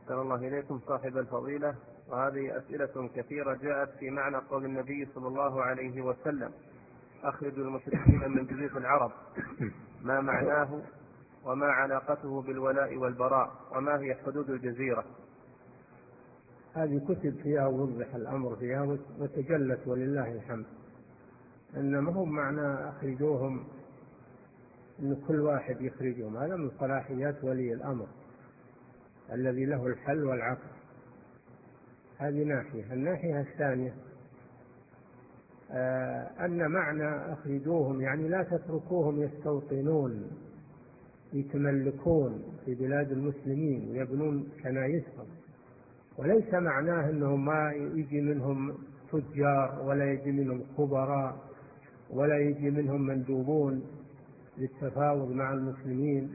أحسن الله إليكم صاحب الفضيلة. وهذه أسئلة كثيرة جاءت في معنى قول النبي صلى الله عليه وسلم: أخرجوا المشركين من جزيرة العرب. ما معناه وما علاقته بالولاء والبراء وما هي حدود الجزيرة؟ هذه كتب فيها ووضح الأمر فيها وتجلت ولله الحمد. إنما هم معنى أخرجوهم أن كل واحد يخرجهم، هذا من صلاحيات ولي الأمر الذي له الحل والعقد. هذه ناحية. الناحية الثانية أن معنى أخرجوهم يعني لا تتركوهم يستوطنون يتملكون في بلاد المسلمين ويبنون كنائسهم، وليس معناه أنهم ما يجي منهم تجار ولا يجي منهم خبراء ولا يجي منهم مندوبون للتفاوض مع المسلمين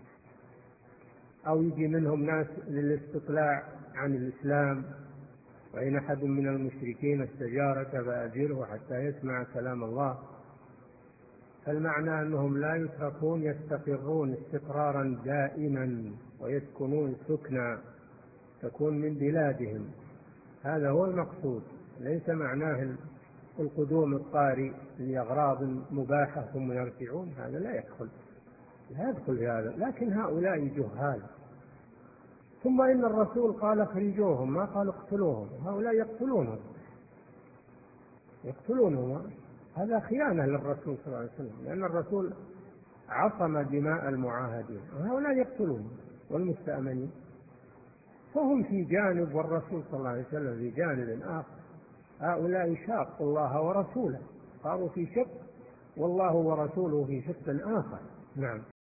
أو يجي منهم ناس للاستطلاع عن الإسلام. وإن أحد من المشركين استجارك فأجره حتى يسمع كلام الله. فالمعنى أنهم لا يتركون، يستقرون استقرارا دائما ويسكنون سكنا تكون من بلادهم. هذا هو المقصود، ليس معناه القدوم الطارئ لأغراض مباحة ثم يرجعون. هذا لا يدخل في هذا. لكن هؤلاء جهال. ثم إن الرسول قال اخرجوهم، ما قال اقتلوهم. هؤلاء يقتلونهم. هذا خيانة للرسول صلى الله عليه وسلم، لأن الرسول عصم دماء المعاهدين، وهؤلاء يقتلون والمستأمنين. فهم في جانب والرسول صلى الله عليه وسلم في جانب آخر. هؤلاء شاقوا الله ورسوله، صاروا في شق، والله ورسوله في شق آخر. نعم.